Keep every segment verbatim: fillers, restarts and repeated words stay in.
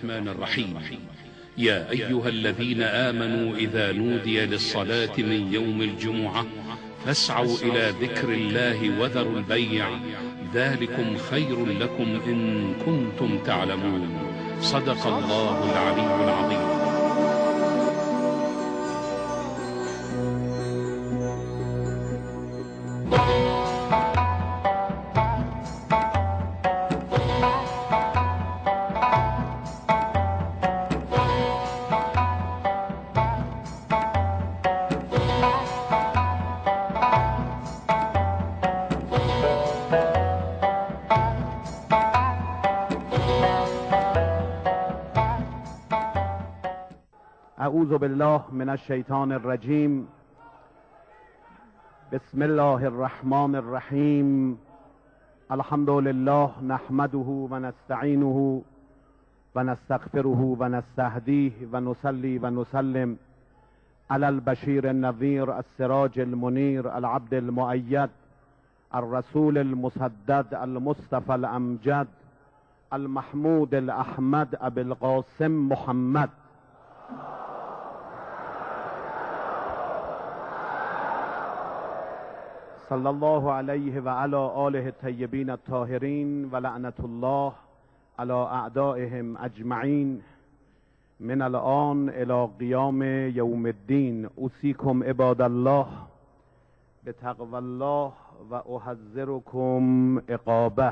الرحمن الرحيم. يا أيها الذين آمنوا إذا نودي للصلاة من يوم الجمعة فاسعوا إلى ذكر الله وذروا البيع ذلكم خير لكم إن كنتم تعلمون. صدق الله العلي العظيم. اعوذ بالله من الشیطان الرجیم. بسم الله الرحمن الرحیم. الحمد لله نحمده و نستعینه و نستغفره و نستهدیه و نصلی و نسلم علی البشیر النذیر السراج المنیر العبد المؤید الرسول المسدد المصطفى الامجد المحمود الاحمد ابی القاسم محمد صلی الله علیه و علی آله الطیبین الطاهرین و لعنت الله علی اعدائهم اجمعین من الان الی قیام یوم الدین. اوصیکم عباد الله بتقوی الله و احذرکم عقابه.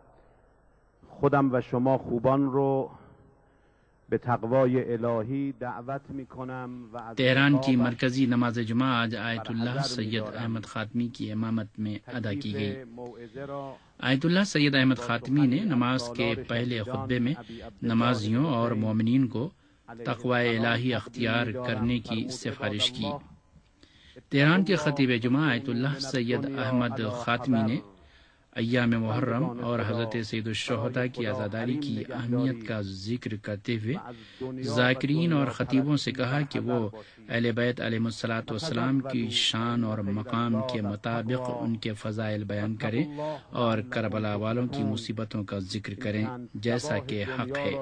خودم و شما خوبان رو به تقوای الهی دعوت میکنم و از تہران کی مرکزی نماز جمعہ آج آیت اللہ سید احمد خاتمی کی امامت میں ادا کی گئی. آیت اللہ سید احمد خاتمی نے نماز کے پہلے خطبے میں نمازیوں اور مومنین کو تقوی الہی اختیار کرنے کی سفارش کی. تہران کے خطیب جمعہ آیت اللہ سید احمد خاتمی نے ایام محرم اور حضرت سید الشہداء کی عزاداری کی اہمیت کا ذکر کرتے ہوئے ذاکرین اور خطیبوں سے کہا کہ وہ اہل بیت علیہ الصلوۃ والسلام کی شان اور مقام کے مطابق ان کے فضائل بیان کریں اور کربلا والوں کی مصیبتوں کا ذکر کریں جیسا کہ حق ہے.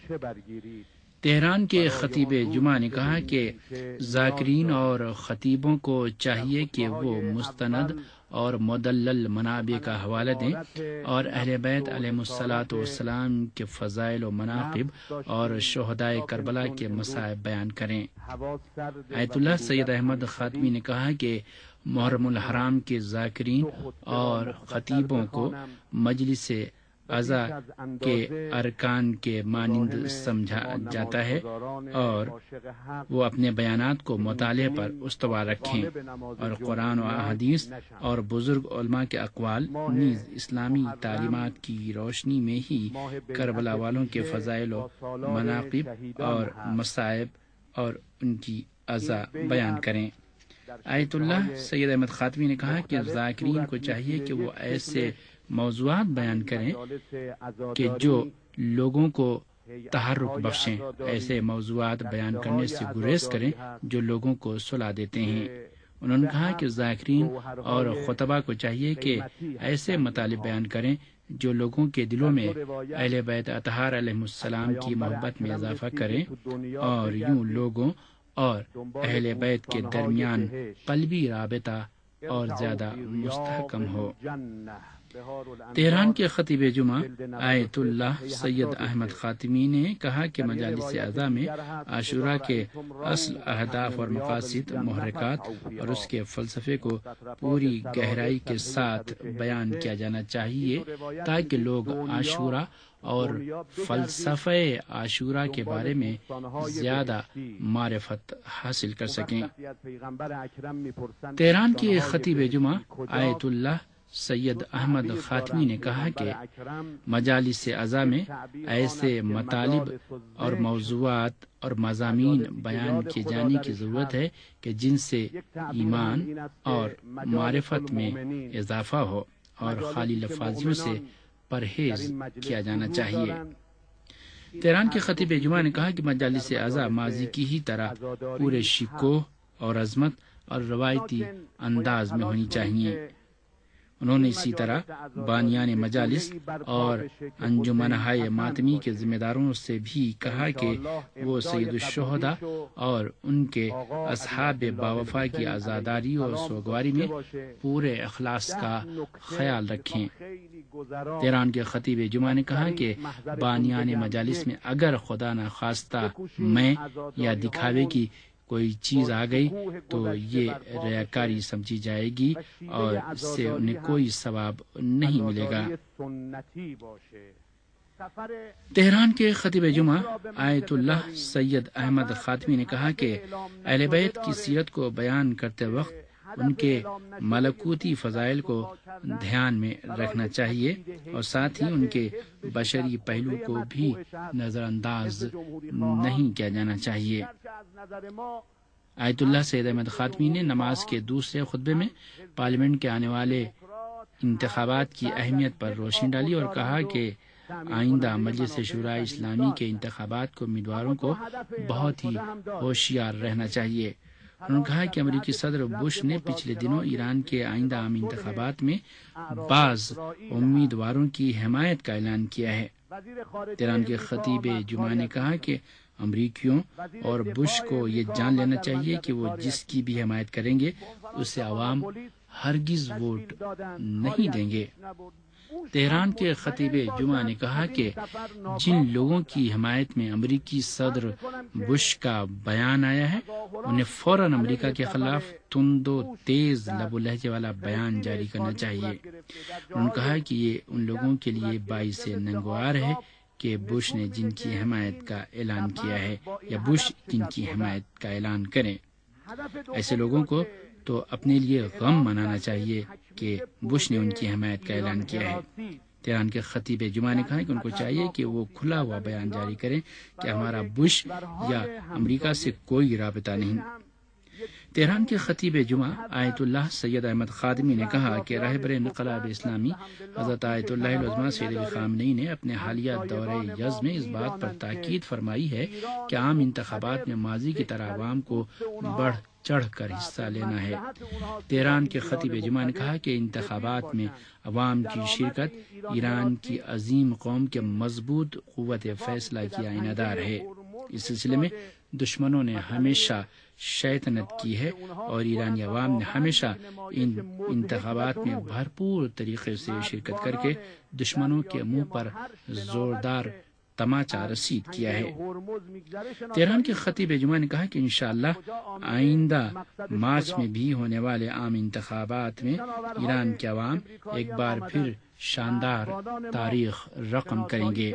تہران کے خطیب جمعہ نے کہا کہ ذاکرین اور خطیبوں کو چاہیے کہ وہ مستند اور مدلل منابع کا حوالہ دیں اور اہل بیت علیہ الصلوۃ والسلام کے فضائل و مناقب اور شہدائے کربلا کے مصائب بیان کریں. آیت اللہ سید احمد خاتمی نے کہا کہ محرم الحرام کے ذاکرین اور خطیبوں کو مجلس عزا کے ارکان کے مانند سمجھا جاتا ہے اور وہ اپنے بیانات کو مطالعے پر استوار رکھیں اور قرآن و احادیث اور بزرگ علماء کے اقوال نیز اسلامی تعلیمات کی روشنی میں ہی کربلا والوں کے فضائل و مناقب اور مصائب اور ان کی عزا بیان کریں. آیت اللہ سید احمد خاتمی نے کہا کہ ذاکرین کو چاہیے کہ وہ ایسے موضوعات بیان کریں کہ جو لوگوں کو تحرک بخشیں، ایسے موضوعات بیان کرنے سے گریز کریں جو لوگوں کو سلا دیتے ہیں. انہوں نے کہا کہ ذاکرین اور خطبہ کو چاہیے کہ ایسے مطالب بیان کریں جو لوگوں کے دلوں میں اہل بیت اطہار علیہ السلام کی محبت میں اضافہ کریں اور یوں لوگوں اور اہل بیت کے درمیان قلبی رابطہ اور زیادہ مستحکم ہو. تہران کے خطیب جمعہ آیت اللہ سید احمد خاتمی نے کہا کہ مجالس عزا میں عاشورہ کے اصل اہداف اور مقاصد محرکات اور اس کے فلسفے کو پوری گہرائی کے ساتھ بیان کیا جانا چاہیے تاکہ لوگ عاشورہ اور فلسفہ عاشورہ کے بارے میں زیادہ معرفت حاصل کر سکیں. تہران کے خطیب جمعہ آیت اللہ سید احمد خاتمی نے کہا کہ مجالس عزا میں ایسے مطالب اور موضوعات اور مضامین بیان کیے جانے کی ضرورت ہے کہ جن سے ایمان اور معرفت میں اضافہ ہو اور خالی لفاظیوں سے پرہیز کیا جانا چاہیے. تہران کے خطیب جمعہ نے کہا کہ مجالس عزا ماضی کی ہی طرح پورے شکوہ اور عظمت اور روایتی انداز میں ہونی چاہیے. انہوں نے اسی طرح بانیان مجالس اور انجمنہائے ماتمی کے ذمہ داروں سے بھی کہا کہ وہ سید الشہداء اور ان کے اصحاب باوفا کی عزاداری اور سوگواری میں پورے اخلاص کا خیال رکھیں۔ تہران کے خطیب جمعہ نے کہا کہ بانیان مجالس میں اگر خدا نخواستہ میں یا دکھاوے کی کوئی چیز آ گئی تو یہ ریاکاری سمجھی جائے گی اور اس سے انہیں کوئی ثواب نہیں ملے گا۔ تہران کے خطیب جمعہ آیت اللہ سید احمد خاتمی نے کہا کہ اہل بیت کی سیرت کو بیان کرتے وقت ان کے ملکوتی فضائل کو دھیان میں رکھنا چاہیے اور ساتھ ہی ان کے بشری پہلو کو بھی نظر انداز نہیں کیا جانا چاہیے۔ آیت اللہ سید احمد خاتمی نے نماز کے دوسرے خطبے میں پارلیمنٹ کے آنے والے انتخابات کی اہمیت پر روشنی ڈالی اور کہا کہ آئندہ مجلس شورائے اسلامی کے انتخابات کو امیدواروں کو بہت ہی ہوشیار رہنا چاہیے۔ انہوں نے کہا کہ امریکی صدر بش نے پچھلے دنوں ایران کے آئندہ عام انتخابات میں بعض امیدواروں کی حمایت کا اعلان کیا ہے۔ تہران کے خطیب جمعہ نے کہا کہ امریکیوں اور بش کو یہ جان لینا چاہیے کہ وہ جس کی بھی حمایت کریں گے اسے عوام ہرگز ووٹ نہیں دیں گے۔ تہران کے خطیب جمعہ نے کہا کہ جن لوگوں کی حمایت میں امریکی صدر بش کا بیان آیا ہے انہیں فوراً امریکہ کے خلاف تند و تیز لب و لہجے والا بیان جاری کرنا چاہیے۔ انہوں نے کہا کہ یہ ان لوگوں کے لیے باعث ننگوار ہے کہ بش نے جن کی حمایت کا اعلان کیا ہے یا بش جن کی حمایت کا اعلان کریں۔ ایسے لوگوں کو تو اپنے لیے غم منانا چاہیے کہ بش نے ان کی حمایت کا اعلان کیا ہے۔ تہران کے خطیب جمعہ نے کہا کہ ان کو چاہیے کہ وہ کھلا ہوا بیان جاری کریں کہ ہمارا بش یا امریکہ سے کوئی رابطہ نہیں۔ تہران کے خطیب جمعہ آیت اللہ سید احمد خاتمی نے کہا کہ رہبر انقلاب اسلامی حضرت آیت اللہ العظمہ سید علی خامنئی نے اپنے حالیہ دورہ یزد میں اس بات پر تاکید فرمائی ہے کہ عام انتخابات میں ماضی کی طرح عوام کو بڑھ چڑھ کر حصہ لینا ہے۔ تہران کے خطیب جمعہ نے کہا کہ انتخابات میں عوام کی شرکت ایران کی عظیم قوم کے مضبوط قوت فیصلہ کی آئینہ دار ہے۔ اس سلسلے میں دشمنوں نے ہمیشہ شیطنت کی ہے اور ایرانی عوام نے ہمیشہ ان انتخابات میں بھرپور طریقے سے شرکت کر کے دشمنوں کے منہ پر زوردار تماچا رسید کیا ہے۔ تہران کے خطیب جمعہ نے کہا کہ انشاءاللہ آئندہ مارچ میں بھی ہونے والے عام انتخابات میں ایران کے عوام ایک بار پھر شاندار تاریخ رقم کریں گے۔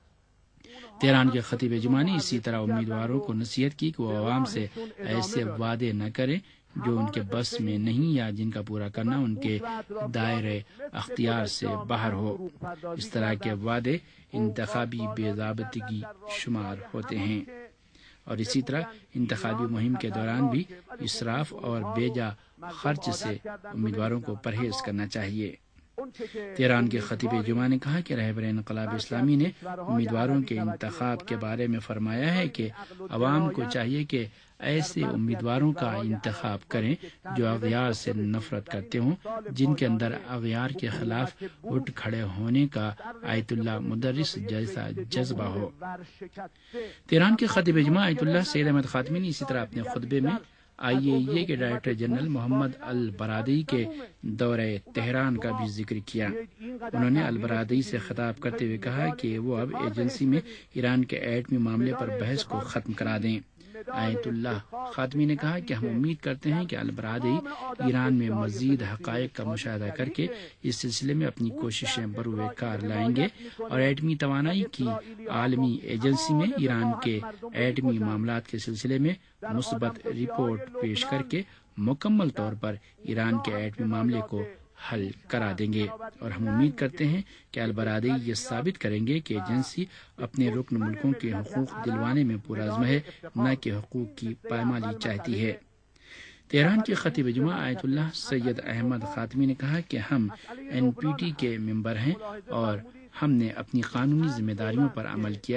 تہران کے خطیب جمعہ نے اسی طرح امیدواروں کو نصیحت کی کہ وہ عوام سے ایسے وعدے نہ کریں جو ان کے بس میں نہیں یا جن کا پورا کرنا ان کے دائرے اختیار سے باہر ہو۔ اس طرح کے وعدے انتخابی بے ضابطگی شمار ہوتے ہیں اور اسی طرح انتخابی مہم کے دوران بھی اسراف اور بے جا خرچ سے امیدواروں کو پرہیز کرنا چاہیے۔ تہران کے خطیب جمعہ نے کہا کہ رہبر انقلاب اسلامی نے امیدواروں کے انتخاب کے بارے میں فرمایا ہے کہ عوام کو چاہیے کہ ایسے امیدواروں کا انتخاب کریں جو اغیار سے نفرت کرتے ہوں، جن کے اندر اغیار کے خلاف اٹھ کھڑے ہونے کا آیت اللہ مدرس جیسا جذبہ ہو۔ تہران کے خطیب جمعہ آیت اللہ سید احمد خاتمی نے اسی طرح اپنے خطبے میں آئی اے ای اے کے ڈائریکٹر جنرل محمد البرادعی کے دورہ تہران کا بھی ذکر کیا۔ انہوں نے البرادعی سے خطاب کرتے ہوئے کہا کہ وہ اب ایجنسی میں ایران کے ایٹمی معاملے پر بحث کو ختم کرا دیں۔ آیت اللہ خاتمی نے کہا کہ ہم امید کرتے ہیں کہ البرادعی ایران میں مزید حقائق کا مشاہدہ کر کے اس سلسلے میں اپنی کوششیں بروئے کار لائیں گے اور ایٹمی توانائی کی عالمی ایجنسی میں ایران کے ایٹمی معاملات کے سلسلے میں مثبت رپورٹ پیش کر کے مکمل طور پر ایران کے ایٹمی معاملے کو حل کرا دیں گے، اور ہم امید کرتے ہیں کہ البرادعی یہ ثابت کریں گے کہ ایجنسی اپنے رکن ملکوں کے حقوق دلوانے میں پرعزم ہے، نہ کہ حقوق کی پائمالی چاہتی ہے۔ تہران کے خطیب جمعہ آیت اللہ سید احمد خاتمی نے کہا کہ ہم این پی ٹی کے ممبر ہیں اور ہم نے اپنی قانونی ذمہ داریوں پر عمل کیا ہے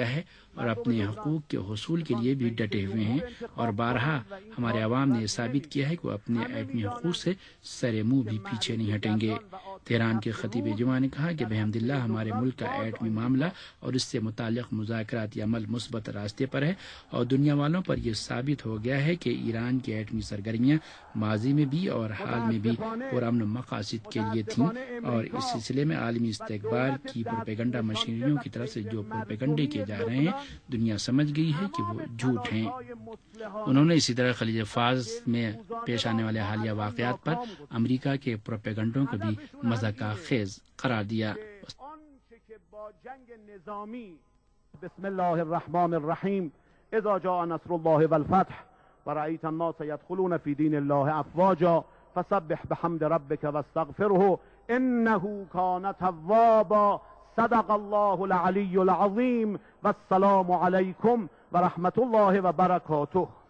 اور اپنے حقوق کے حصول کے لیے بھی ڈٹے ہوئے ہیں، اور بارہا ہمارے عوام نے ثابت کیا ہے کہ وہ اپنے ایٹمی حقوق سے سر منہ بھی پیچھے نہیں ہٹیں گے۔ تہران کے خطیب جمعہ نے کہا کہ بحمد اللہ ہمارے ملک کا ایٹمی معاملہ اور اس سے متعلق مذاکراتی عمل مثبت راستے پر ہے، اور دنیا والوں پر یہ ثابت ہو گیا ہے کہ ایران کی ایٹمی سرگرمیاں ماضی میں بھی اور حال میں بھی پرامن مقاصد کے لیے تھیں، اور اس سلسلے میں عالمی استکبار کی پروپیگنڈا مشینریوں کی طرف سے جو پروپیگنڈے کیے جا رہے ہیں دنیا سمجھ گئی ہے کہ وہ جھوٹ ہیں۔ انہوں نے اسی طرح خلیج فارس میں پیش آنے والے حالیہ واقعات پر امریکہ کے پروپیگنڈوں کو بھی مذاق خیز قرار دیا۔ بسم الله الرحمن الرحیم اذا جاء نصر الله والفتح ورأيت الناس يدخلون في دين الله افواجا فسبح بحمد ربك واستغفره انه كان توابا صدق الله العلي العظيم والسلام عليكم ورحمة الله وبركاته۔